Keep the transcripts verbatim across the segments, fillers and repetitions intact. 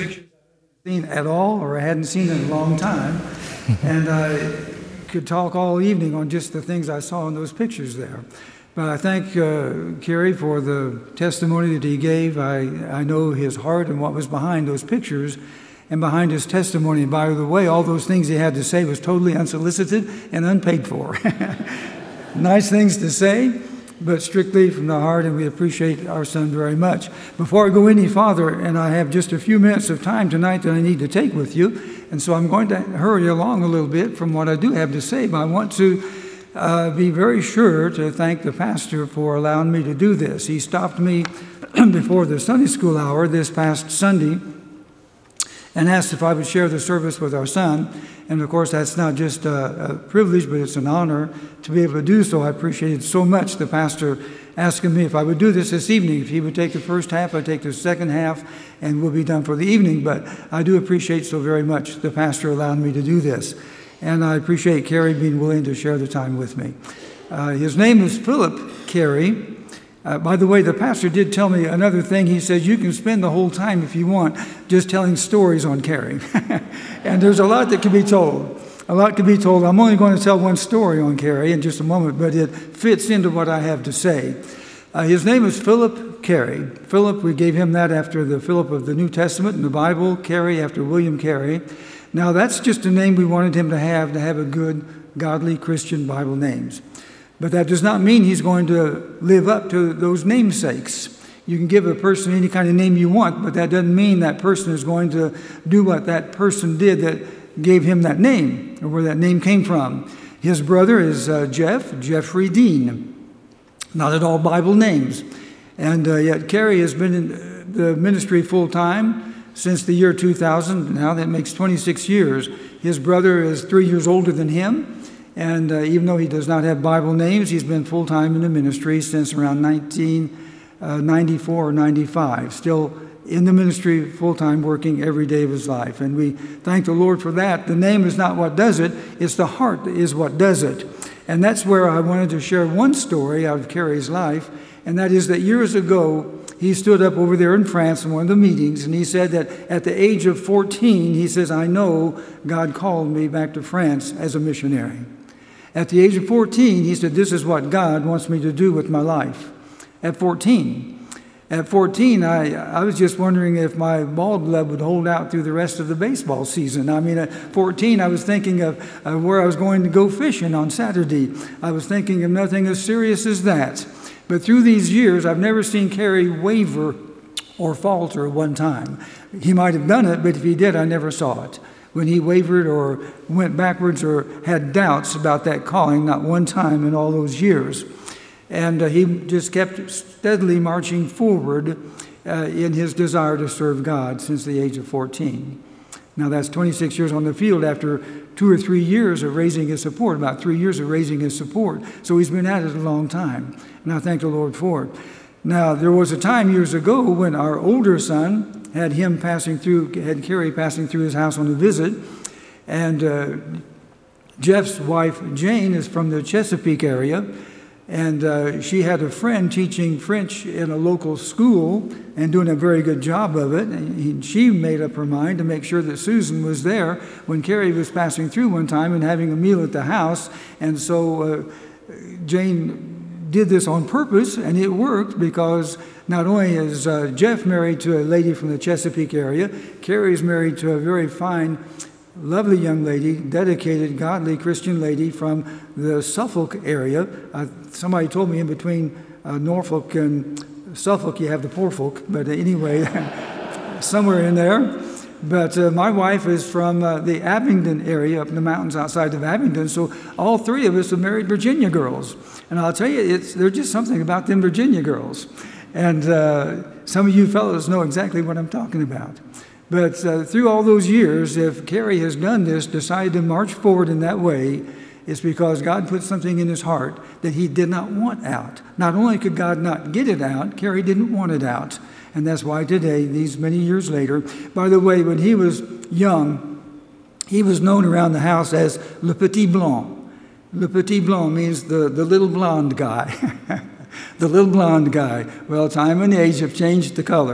pictures I've seen at all, or I hadn't seen in a long time. And I could talk all evening on just the things I saw in those pictures there. But I thank uh, Kerry for the testimony that he gave. I, I know his heart and what was behind those pictures and behind his testimony. And by the way, all those things he had to say was totally unsolicited and unpaid for. Nice things to say, but strictly from the heart, and we appreciate our son very much. Before I go any farther, and I have just a few minutes of time tonight that I need to take with you, and so I'm going to hurry along a little bit from what I do have to say, but I want to uh, be very sure to thank the pastor for allowing me to do this. He stopped me before the Sunday school hour this past Sunday and asked if I would share the service with our son. And of course, that's not just a, a privilege, but it's an honor to be able to do so. I appreciated so much the pastor asking me if I would do this this evening. If he would take the first half, I'd take the second half, and we'll be done for the evening. But I do appreciate so very much the pastor allowing me to do this. And I appreciate Kerry being willing to share the time with me. Uh, his name is Philip Carey. Uh, by the way, the pastor did tell me another thing. He says, you can spend the whole time, if you want, just telling stories on Kerry. And there's a lot that can be told. A lot can be told. I'm only going to tell one story on Kerry in just a moment, but it fits into what I have to say. Uh, his name is Philip Carey. Philip, we gave him that after the Philip of the New Testament in the Bible. Carey after William Carey. Now, that's just a name we wanted him to have, to have a good, godly Christian Bible names. But that does not mean he's going to live up to those namesakes. You can give a person any kind of name you want, but that doesn't mean that person is going to do what that person did that gave him that name, or where that name came from. His brother is uh, Jeff, Jeffrey Dean. Not at all Bible names. And uh, yet Kerry has been in the ministry full-time since the year two thousand. Now that makes twenty-six years. His brother is three years older than him. And uh, even though he does not have Bible names, he's been full-time in the ministry since around nineteen ninety-four or ninety-five, still in the ministry full-time, working every day of his life. And we thank the Lord for that. The name is not what does it, it's the heart that is what does it. And that's where I wanted to share one story out of Kerry's life, and that is that years ago, he stood up over there in France in one of the meetings, and he said that at the age of fourteen, he says, I know God called me back to France as a missionary. At the age of fourteen, he said, this is what God wants me to do with my life. At fourteen. At fourteen, I, I was just wondering if my ball glove would hold out through the rest of the baseball season. I mean, at fourteen, I was thinking of, of where I was going to go fishing on Saturday. I was thinking of nothing as serious as that. But through these years, I've never seen Kerry waver or falter one time. He might have done it, but if he did, I never saw it. When he wavered or went backwards or had doubts about that calling, not one time in all those years. And uh, he just kept steadily marching forward uh, in his desire to serve God since the age of fourteen. Now that's twenty-six years on the field after two or three years of raising his support, about three years of raising his support. So he's been at it a long time, and I thank the Lord for it. Now, there was a time years ago when our older son had him passing through, had Kerry passing through his house on a visit, and uh, Jeff's wife, Jane, is from the Chesapeake area, and uh, she had a friend teaching French in a local school and doing a very good job of it. And he, she made up her mind to make sure that Susan was there when Kerry was passing through one time and having a meal at the house. And so uh, Jane did this on purpose, and it worked because not only is uh, Jeff married to a lady from the Chesapeake area, Kerry's married to a very fine, lovely young lady, dedicated, godly Christian lady from the Suffolk area. Uh, somebody told me in between uh, Norfolk and Suffolk you have the poor folk, but anyway, somewhere in there. But uh, my wife is from uh, the Abingdon area, up in the mountains outside of Abingdon, so all three of us are married Virginia girls. And I'll tell you, it's, there's just something about them Virginia girls. And uh, some of you fellows know exactly what I'm talking about. But uh, through all those years, if Kerry has done this, decided to march forward in that way, it's because God put something in his heart that he did not want out. Not only could God not get it out, Kerry didn't want it out. And that's why today, these many years later, by the way, when he was young, he was known around the house as Le Petit Blanc. Le Petit Blanc means the, the little blonde guy. The little blonde guy. Well, time and age have changed the color.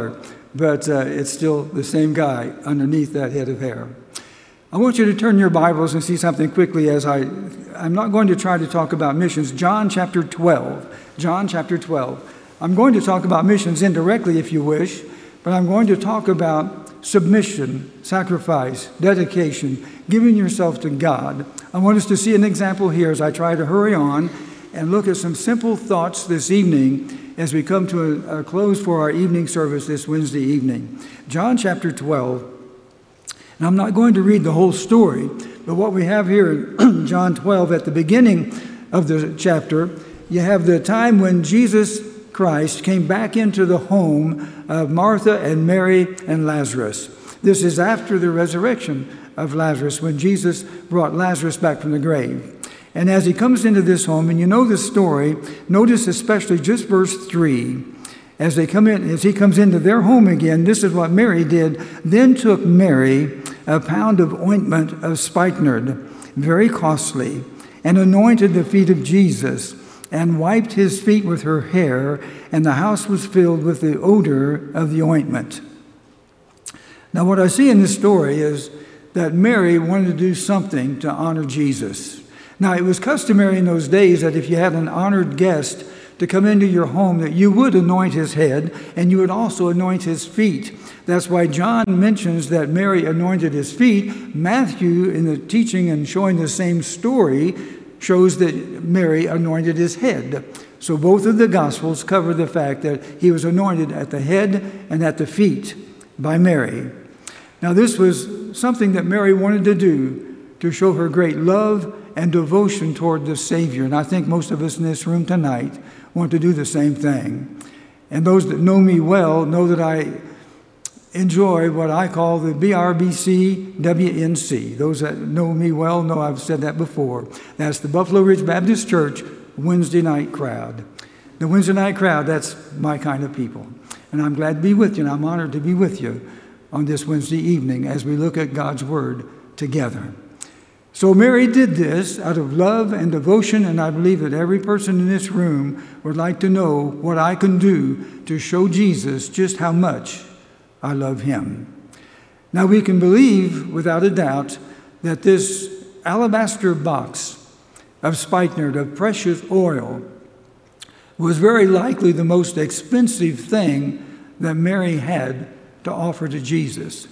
but uh, it's still the same guy underneath that head of hair. I want you to turn your Bibles and see something quickly as I, I'm not going to try to talk about missions. John chapter twelve. John chapter twelve. I'm going to talk about missions indirectly if you wish, but I'm going to talk about submission, sacrifice, dedication, giving yourself to God. I want us to see an example here as I try to hurry on and look at some simple thoughts this evening as we come to a, a close for our evening service this Wednesday evening. John chapter twelve. And I'm not going to read the whole story, but what we have here in John twelve, at the beginning of the chapter, you have the time when Jesus Christ came back into the home of Martha and Mary and Lazarus. This is after the resurrection of Lazarus, when Jesus brought Lazarus back from the grave. And as he comes into this home, and you know the story, notice especially just verse three. As they come in, as he comes into their home again, this is what Mary did. Then took Mary a pound of ointment of spikenard, very costly, and anointed the feet of Jesus, and wiped his feet with her hair, and the house was filled with the odor of the ointment. Now, what I see in this story is that Mary wanted to do something to honor Jesus. Now, it was customary in those days that if you had an honored guest to come into your home, that you would anoint his head, and you would also anoint his feet. That's why John mentions that Mary anointed his feet. Matthew, in the teaching and showing the same story, shows that Mary anointed his head. So both of the Gospels cover the fact that he was anointed at the head and at the feet by Mary. Now, this was something that Mary wanted to do to show her great love and devotion toward the Savior. And I think most of us in this room tonight want to do the same thing. And those that know me well know that I enjoy what I call the B R B C W N C. Those that know me well know I've said that before. That's the Buffalo Ridge Baptist Church Wednesday night crowd. The Wednesday night crowd, that's my kind of people. And I'm glad to be with you, and I'm honored to be with you on this Wednesday evening as we look at God's Word together. So Mary did this out of love and devotion, and I believe that every person in this room would like to know what I can do to show Jesus just how much I love him. Now, we can believe without a doubt that this alabaster box of spikenard, of precious oil, was very likely the most expensive thing that Mary had to offer to Jesus.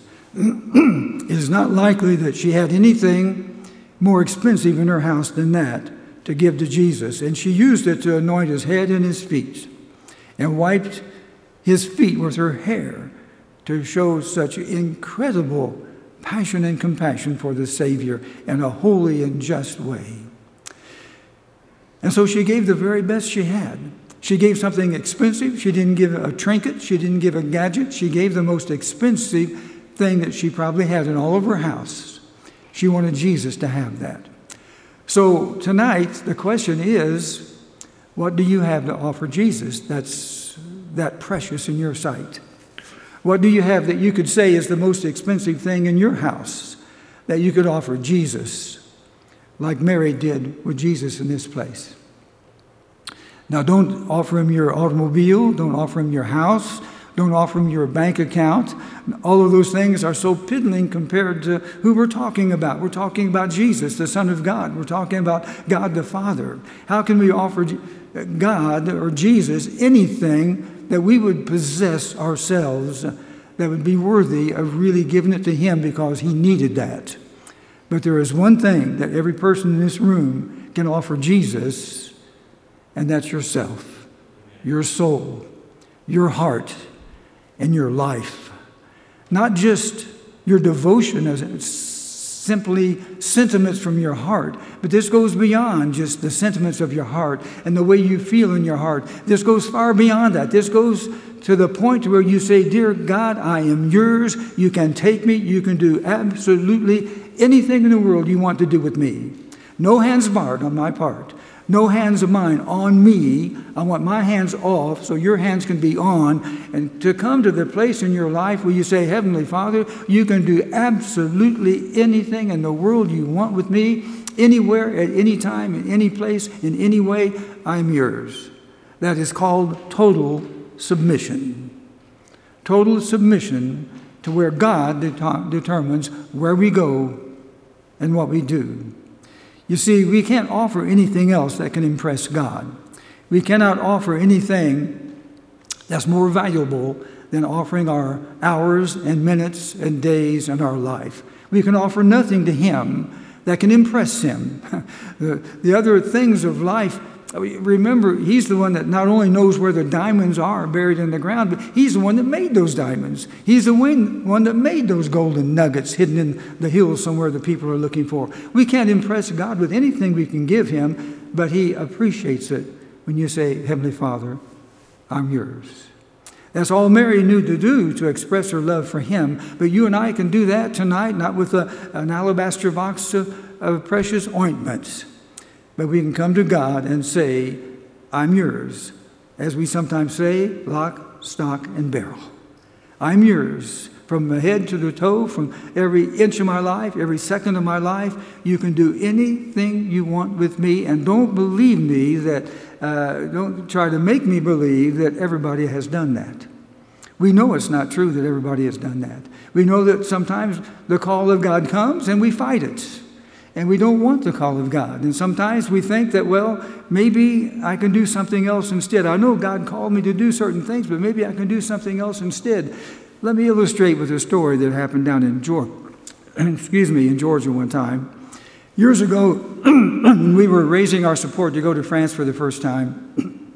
It is not likely that she had anything more expensive in her house than that to give to Jesus. And she used it to anoint his head and his feet, and wiped his feet with her hair to show such incredible passion and compassion for the Savior in a holy and just way. And so she gave the very best she had. She gave something expensive. She didn't give a trinket. She didn't give a gadget. She gave the most expensive thing that she probably had in all of her house. She wanted Jesus to have that. So tonight, the question is, what do you have to offer Jesus that's that precious in your sight? What do you have that you could say is the most expensive thing in your house that you could offer Jesus, like Mary did with Jesus in this place? Now, don't offer him your automobile. Don't offer him your house. Don't offer him your bank account. All of those things are so piddling compared to who we're talking about. We're talking about Jesus, the Son of God. We're talking about God the Father. How can we offer God or Jesus anything that we would possess ourselves that would be worthy of really giving it to him because he needed that? But there is one thing that every person in this room can offer Jesus, and that's yourself, your soul, your heart, and your life. Not just your devotion as simply sentiments from your heart, but this goes beyond just the sentiments of your heart and the way you feel in your heart. This goes far beyond that. This goes to the point where you say, dear God, I am yours. You can take me. You can do absolutely anything in the world you want to do with me. No hands barred on my part. No hands of mine on me. I want my hands off so your hands can be on. And to come to the place in your life where you say, Heavenly Father, you can do absolutely anything in the world you want with me, anywhere, at any time, in any place, in any way, I'm yours. That is called total submission. total submission to where God det- determines where we go and what we do. You see, we can't offer anything else that can impress God. We cannot offer anything that's more valuable than offering our hours and minutes and days in our life. We can offer nothing to Him that can impress Him. the, the other things of life, remember, He's the one that not only knows where the diamonds are buried in the ground, but He's the one that made those diamonds. He's the one that made those golden nuggets hidden in the hills somewhere that people are looking for. We can't impress God with anything we can give Him, but He appreciates it when you say, Heavenly Father, I'm yours. That's all Mary knew to do, to express her love for Him. But you and I can do that tonight, not with a, an alabaster box of, of precious ointments. But we can come to God and say, I'm yours. As we sometimes say, lock, stock, and barrel. I'm yours. From the head to the toe, from every inch of my life, every second of my life, you can do anything you want with me. And don't believe me that, uh, don't try to make me believe that everybody has done that. We know it's not true that everybody has done that. We know that sometimes the call of God comes and we fight it. And we don't want the call of God. And sometimes we think that, well, maybe I can do something else instead. I know God called me to do certain things, but maybe I can do something else instead. Let me illustrate with a story that happened down in Georgia, excuse me, in Georgia one time. Years ago, when we were raising our support to go to France for the first time,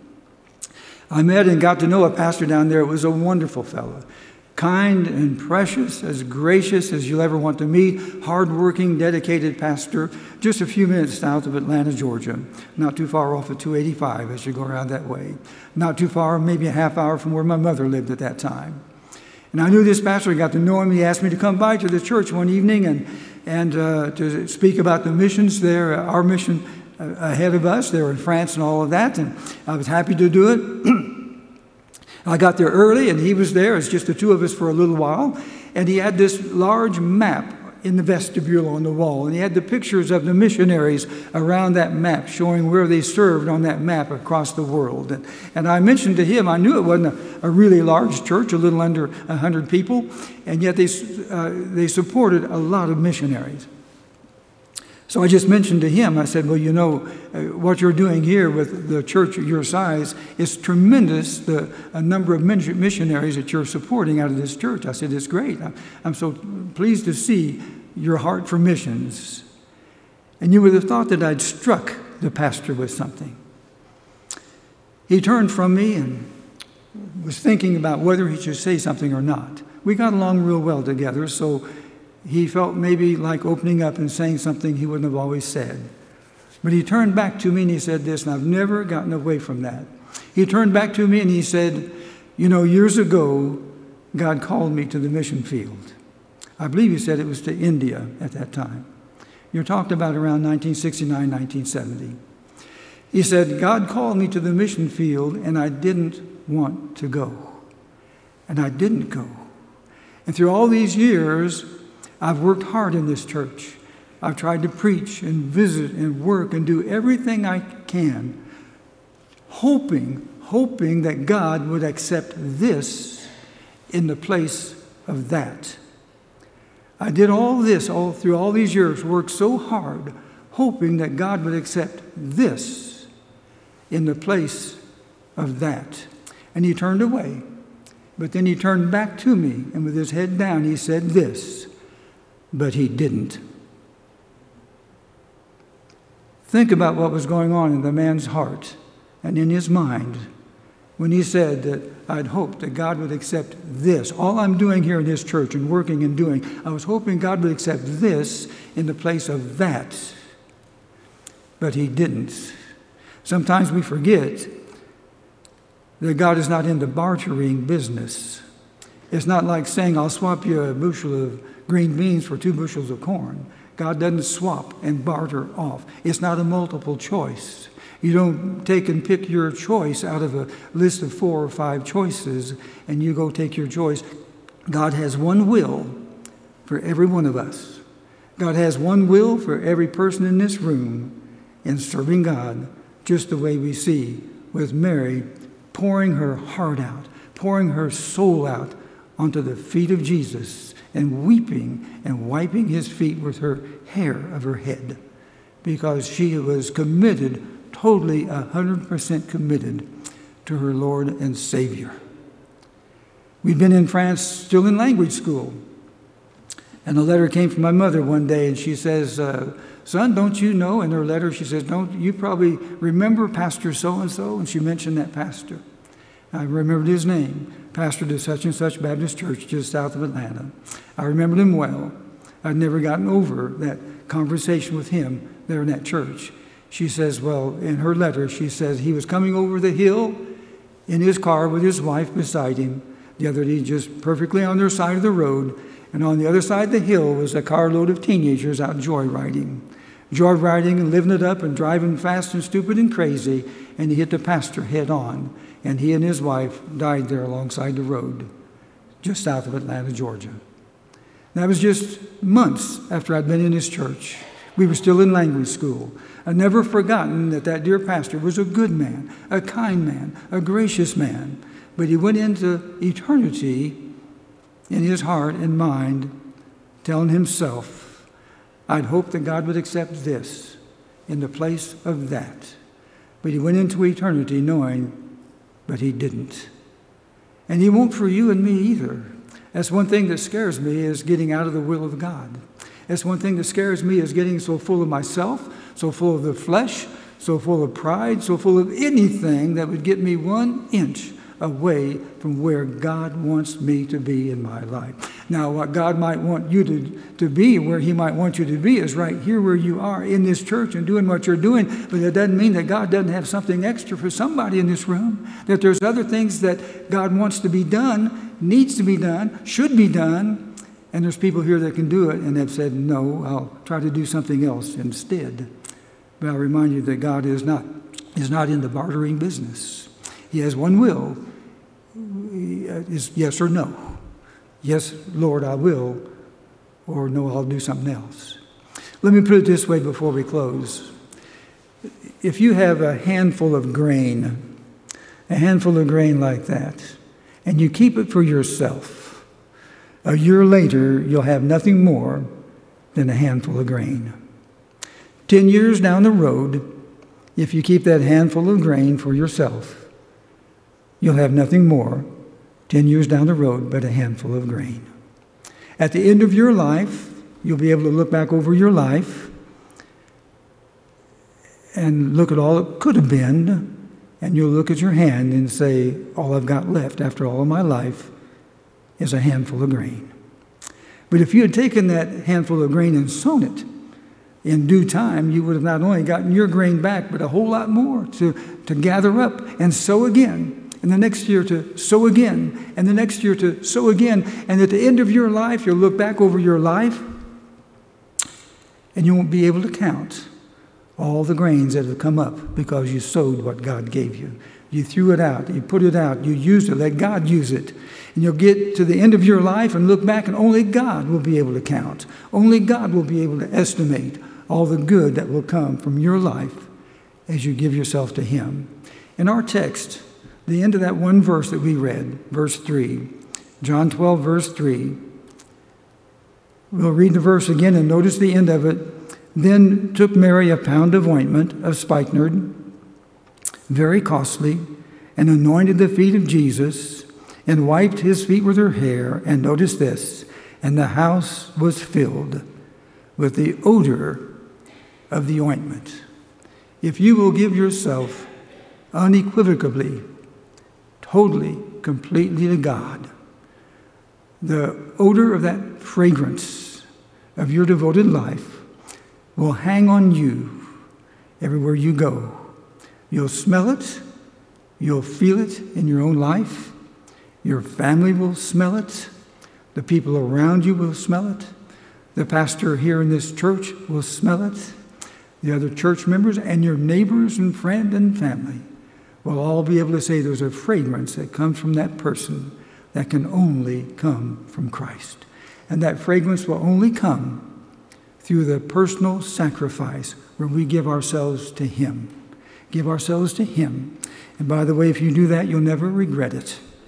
I met and got to know a pastor down there. It was a wonderful fellow. Kind and precious, as gracious as you'll ever want to meet, hardworking, dedicated pastor, just a few minutes south of Atlanta, Georgia, not too far off of two eighty-five as you go around that way, not too far, maybe a half hour from where my mother lived at that time. And I knew this pastor. I got to know him. He asked me to come by to the church one evening and, and uh, to speak about the missions there, our mission ahead of us. They were in France and all of that, and I was happy to do it. I got there early, and he was there. It's just the two of us for a little while. And he had this large map in the vestibule on the wall. And he had the pictures of the missionaries around that map, showing where they served on that map across the world. And, and I mentioned to him, I knew it wasn't a, a really large church, a little under one hundred people, and yet they, uh, they supported a lot of missionaries. So I just mentioned to him, I said, well, you know, uh, what you're doing here with the church your size is tremendous, the a number of missionaries that you're supporting out of this church. I said, it's great. I'm, I'm so pleased to see your heart for missions. And you would have thought that I'd struck the pastor with something. He turned from me and was thinking about whether he should say something or not. We got along real well together, so he felt maybe like opening up and saying something he wouldn't have always said. But he turned back to me and he said this, and I've never gotten away from that. He turned back to me and he said, you know, years ago, God called me to the mission field. I believe he said it was to India at that time. You're talking about around nineteen sixty-nine, nineteen seventy. He said, God called me to the mission field and I didn't want to go. And I didn't go. And through all these years, I've worked hard in this church. I've tried to preach and visit and work and do everything I can, hoping, hoping that God would accept this in the place of that. I did all this all through all these years, worked so hard, hoping that God would accept this in the place of that. And he turned away. But then he turned back to me, and with his head down, he said this, but he didn't. Think about what was going on in the man's heart and in his mind when he said that I'd hoped that God would accept this. All I'm doing here in this church and working and doing, I was hoping God would accept this in the place of that. But he didn't. Sometimes we forget that God is not in the bartering business. It's not like saying, I'll swap you a bushel of green beans for two bushels of corn. God doesn't swap and barter off. It's not a multiple choice. You don't take and pick your choice out of a list of four or five choices and you go take your choice. God has one will for every one of us. God has one will for every person in this room in serving God, just the way we see with Mary pouring her heart out, pouring her soul out onto the feet of Jesus and weeping and wiping his feet with her hair of her head, because she was committed, totally one hundred percent committed to her Lord and Savior. We'd been in France, still in language school, and a letter came from my mother one day, and she says, uh, son, don't you know, in her letter she says, don't you probably remember Pastor so-and-so? And she mentioned that pastor. I remembered his name, pastor to such and such Baptist church just south of Atlanta. I remembered him well. I'd never gotten over that conversation with him there in that church. She says, well, in her letter, she says he was coming over the hill in his car with his wife beside him the other day, just perfectly on their side of the road. And on the other side of the hill was a carload of teenagers out joyriding. Joyriding and living it up and driving fast and stupid and crazy. And he hit the pastor head on. And he and his wife died there alongside the road, just south of Atlanta, Georgia. That was just months after I'd been in his church. We were still in language school. I'd never forgotten that that dear pastor was a good man, a kind man, a gracious man. But he went into eternity in his heart and mind, telling himself, I'd hope that God would accept this in the place of that. But he went into eternity knowing, but he didn't. And he won't for you and me either. That's one thing that scares me, is getting out of the will of God. That's one thing that scares me, is getting so full of myself, so full of the flesh, so full of pride, so full of anything that would get me one inch away from where God wants me to be in my life. Now, what God might want you to, to be, where he might want you to be, is right here where you are in this church and doing what you're doing. But that doesn't mean that God doesn't have something extra for somebody in this room, that there's other things that God wants to be done, needs to be done, should be done. And there's people here that can do it and have said, no, I'll try to do something else instead. But I'll remind you that God is not, is not in the bartering business. He has one will. Is yes or no. Yes, Lord, I will, or no, I'll do something else. Let me put it this way before we close. If you have a handful of grain, a handful of grain like that, and you keep it for yourself, a year later, you'll have nothing more than a handful of grain. Ten years down the road, if you keep that handful of grain for yourself, you'll have nothing more, ten years down the road, but a handful of grain. At the end of your life, you'll be able to look back over your life and look at all it could have been, and you'll look at your hand and say, all I've got left after all of my life is a handful of grain. But if you had taken that handful of grain and sown it in due time, you would have not only gotten your grain back, but a whole lot more to, to gather up and sow again. And the next year to sow again, and the next year to sow again. And at the end of your life, you'll look back over your life, and you won't be able to count all the grains that have come up because you sowed what God gave you. You threw it out, you put it out, you used it, let God use it. And you'll get to the end of your life and look back, and only God will be able to count. Only God will be able to estimate all the good that will come from your life as you give yourself to him. In our text, the end of that one verse that we read, verse three, John twelve, verse three. We'll read the verse again and notice the end of it. Then took Mary a pound of ointment of spikenard, very costly, and anointed the feet of Jesus, and wiped his feet with her hair. And notice this, and the house was filled with the odor of the ointment. If you will give yourself unequivocally, totally, completely to God, the odor of that fragrance of your devoted life will hang on you everywhere you go. You'll smell it. You'll feel it in your own life. Your family will smell it. The people around you will smell it. The pastor here in this church will smell it. The other church members and your neighbors and friend and family will all be able to say there's a fragrance that comes from that person that can only come from Christ. And that fragrance will only come through the personal sacrifice where we give ourselves to him. Give ourselves to him. And by the way, if you do that, you'll never regret it.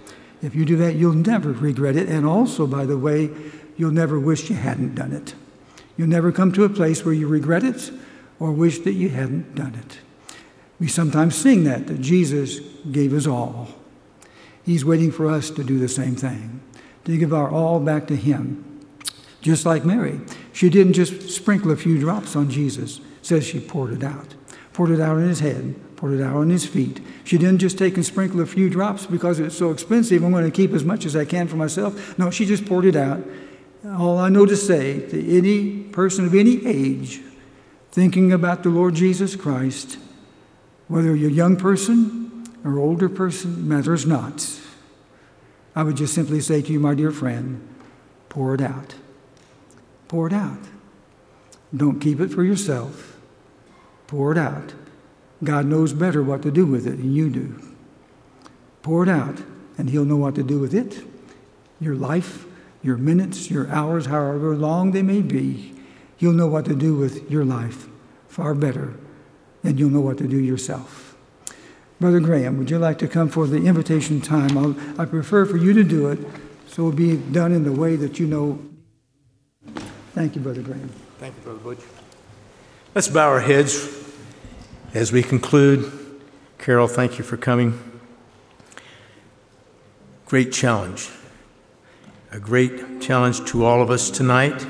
If you do that, you'll never regret it. And also, by the way, you'll never wish you hadn't done it. You'll never come to a place where you regret it or wish that you hadn't done it. We sometimes sing that, that Jesus gave us all. He's waiting for us to do the same thing, to give our all back to him. Just like Mary. She didn't just sprinkle a few drops on Jesus. It says she poured it out. Poured it out on his head, poured it out on his feet. She didn't just take and sprinkle a few drops because it's so expensive, I'm going to keep as much as I can for myself. No, she just poured it out. All I know to say to any person of any age thinking about the Lord Jesus Christ, whether you're a young person or older person, matters not. I would just simply say to you, my dear friend, pour it out. Pour it out. Don't keep it for yourself. Pour it out. God knows better what to do with it than you do. Pour it out, and he'll know what to do with it. Your life, your minutes, your hours, however long they may be, he'll know what to do with your life far better than you'll know what to do yourself. Brother Graham, would you like to come for the invitation time? I'll, I prefer for you to do it, so it'll be done in the way that you know. Thank you, Brother Graham. Thank you, Brother Butch. Let's bow our heads as we conclude. Carol, thank you for coming. Great challenge. A great challenge to all of us tonight.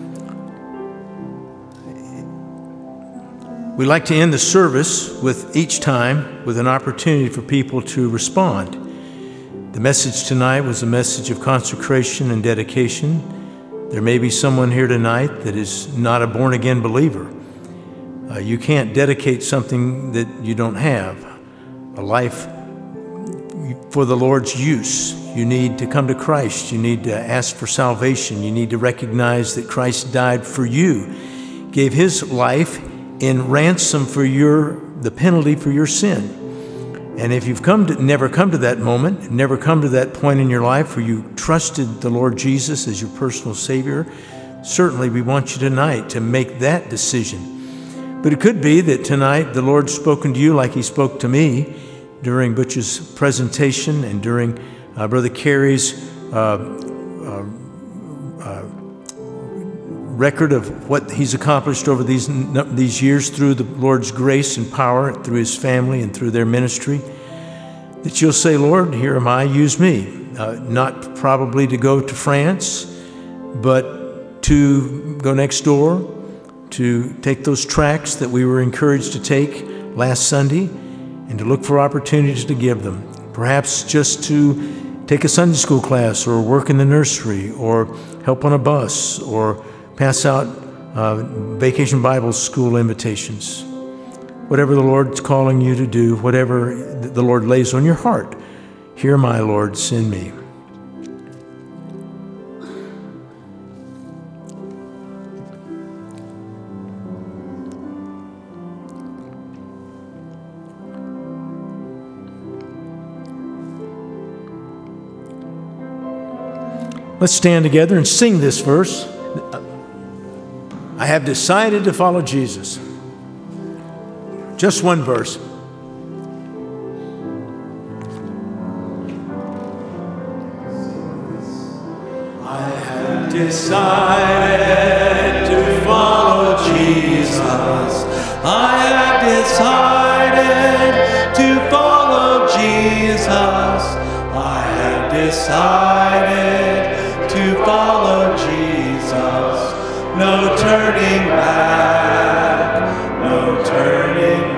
We like to end the service with each time with an opportunity for people to respond. The message tonight was a message of consecration and dedication. There may be someone here tonight that is not a born-again believer. Uh, you can't dedicate something that you don't have, a life for the Lord's use. You need to come to Christ. You need to ask for salvation. You need to recognize that Christ died for you, gave his life in ransom for your the penalty for your sin. And if you've come to, never come to that moment, never come to that point in your life where you trusted the Lord Jesus as your personal Savior, certainly we want you tonight to make that decision. But it could be that tonight the Lord's spoken to you like he spoke to me during Butch's presentation and during uh, Brother Carey's uh, uh, uh, record of what he's accomplished over these these years through the Lord's grace and power, through his family and through their ministry, that you'll say, Lord, here am I, use me. Uh, not probably to go to France, but to go next door, to take those tracts that we were encouraged to take last Sunday and to look for opportunities to give them. Perhaps just to take a Sunday school class or work in the nursery or help on a bus or pass out uh, Vacation Bible School invitations. Whatever the Lord's calling you to do, whatever the Lord lays on your heart, here, my Lord, send me. Let's stand together and sing this verse. I have decided to follow Jesus. Just one verse. I have decided to follow Jesus. I have decided to follow Jesus. I have decided to follow Jesus. No turning back, no turning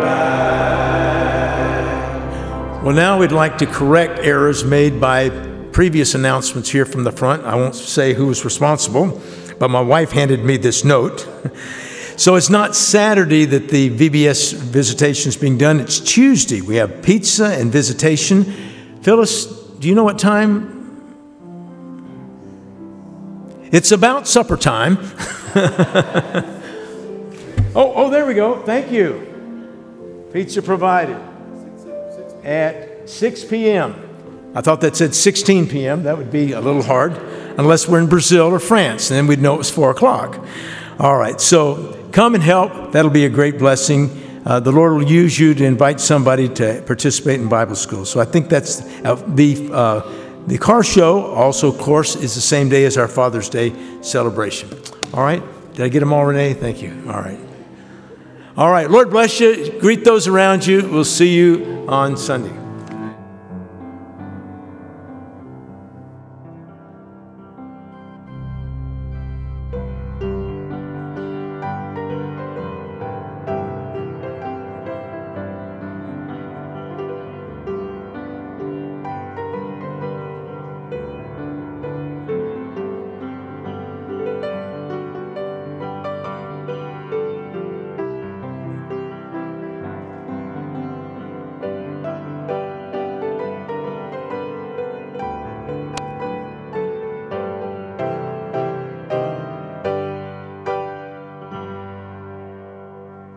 back. Well, now we'd like to correct errors made by previous announcements here from the front. I won't say who was responsible, but my wife handed me this note. So it's not Saturday that the V B S visitation is being done. It's Tuesday. We have pizza and visitation. Phyllis, do you know what time? It's about supper time. oh, oh, there we go. Thank you. Pizza provided at six p.m. I thought that said sixteen p.m. That would be a little hard, unless we're in Brazil or France, and then we'd know it was four o'clock. All right, so come and help. That'll be a great blessing. Uh, the Lord will use you to invite somebody to participate in Bible school. So I think that's uh, the uh, The car show also, of course, is the same day as our Father's Day celebration. All right? Did I get them all, Renee? Thank you. All right. All right. Lord bless you. Greet those around you. We'll see you on Sunday.